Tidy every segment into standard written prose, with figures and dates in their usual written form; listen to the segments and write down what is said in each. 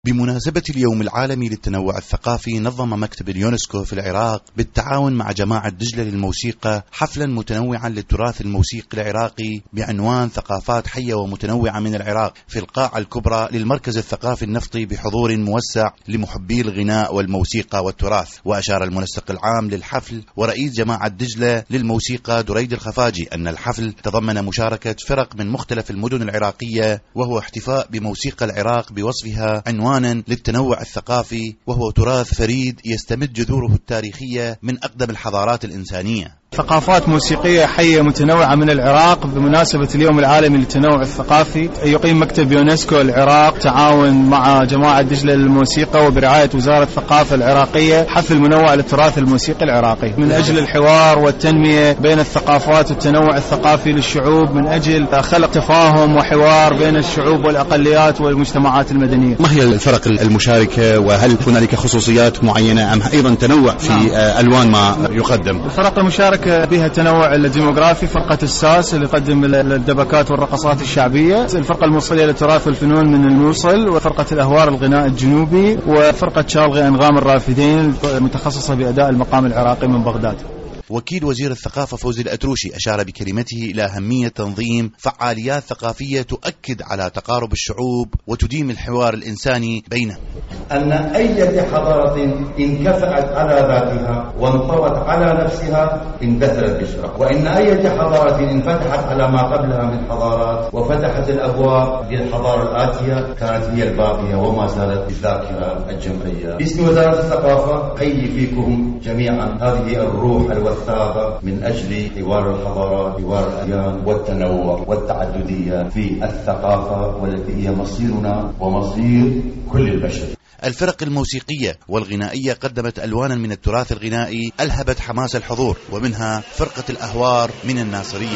بمناسبة اليوم العالمي للتنوع الثقافي، نظم مكتب اليونسكو في العراق بالتعاون مع جماعة دجلة للموسيقى حفلا متنوعا للتراث الموسيقي العراقي بعنوان ثقافات حية ومتنوعة من العراق في القاعة الكبرى للمركز الثقافي النفطي بحضور موسع لمحبي الغناء والموسيقى والتراث. وأشار المنسق العام للحفل ورئيس جماعة دجلة للموسيقى دريد الخفاجي أن الحفل تضمن مشاركة فرق من مختلف المدن العراقية، وهو احتفاء بموسيقى العراق بوصفها عنوانا للتنوع الثقافي، وهو تراث فريد يستمد جذوره التاريخية من أقدم الحضارات الإنسانية. ثقافات موسيقية حية متنوعة من العراق. بمناسبة اليوم العالمي للتنوع الثقافي يقيم مكتب يونسكو العراق تعاون مع جماعة دجلة للموسيقى وبرعاية وزارة الثقافة العراقية حفل منوع للتراث الموسيقي العراقي من أجل الحوار والتنمية بين الثقافات والتنوع الثقافي للشعوب، من أجل خلق تفاهم وحوار بين الشعوب والأقليات والمجتمعات المدنية. ما هي الفرق المشاركة، وهل هنالك خصوصيات معينة أم أيضا تنوع في ألوان ما يقدم؟ الفرق المشاركة بها تنوع الديموغرافي، فرقة الساس اللي تقدم الدبكات والرقصات الشعبية، الفرقة الموصلية للتراث والفنون من الموصل، وفرقة الأهوار الغناء الجنوبي، وفرقة شالغي أنغام الرافدين المتخصصة بأداء المقام العراقي من بغداد. وكيل وزير الثقافة فوزي الأتروشي أشار بكلمته إلى أهمية تنظيم فعاليات ثقافية تؤكد على تقارب الشعوب وتديم الحوار الإنساني بينهم. أن أي حضارة انكفأت على ذاتها وانطوت على نفسها اندثرت بشرى، وإن أي حضارة انفتحت على ما قبلها من حضارات وفتحت الأبواب للحضارة الآتية كانت هي الباقية وما زالت الذاكرة الجمعية. باسم وزارة الثقافة حيي فيكم جميعا هذه الروح الوثابة من أجل حوار الحضارات، حوار الأديان والتنوع والتعددية في الثقافة، والتي هي مصيرنا ومصير كل البشر. الفرق الموسيقية والغنائية قدمت ألوانا من التراث الغنائي ألهبت حماس الحضور، ومنها فرقة الأهوار من الناصرية.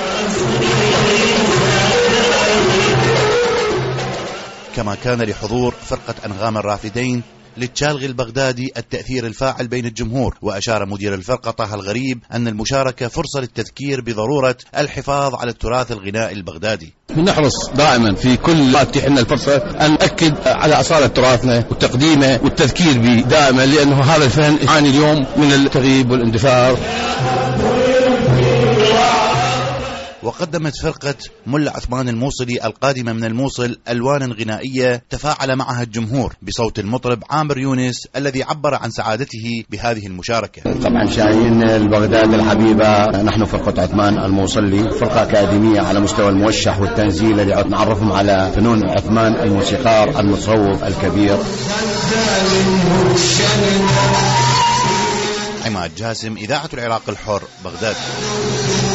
كما كان لحضور فرقة أنغام الرافدين للشالغي البغدادي التأثير الفاعل بين الجمهور. وأشار مدير الفرقة طه الغريب أن المشاركة فرصة للتذكير بضرورة الحفاظ على التراث الغنائي البغدادي. نحرص دائما في كل ما تتيح لنا الفرصة أن نأكد على أصالة تراثنا وتقديمه والتذكير به دائما، لأنه هذا الفن يعاني اليوم من التغييب والاندثار. وقدمت فرقة ملا عثمان الموصلي القادمة من الموصل ألوانا غنائية تفاعل معها الجمهور بصوت المطرب عامر يونس الذي عبر عن سعادته بهذه المشاركة. طبعا شايفين البغداد الحبيبة، نحن فرقة عثمان الموصلي فرقة أكاديمية على مستوى الموشح والتنزيل الذي نعرفهم على فنون عثمان الموسيقار المتصوف الكبير. عماد جاسم، إذاعة العراق الحر، بغداد.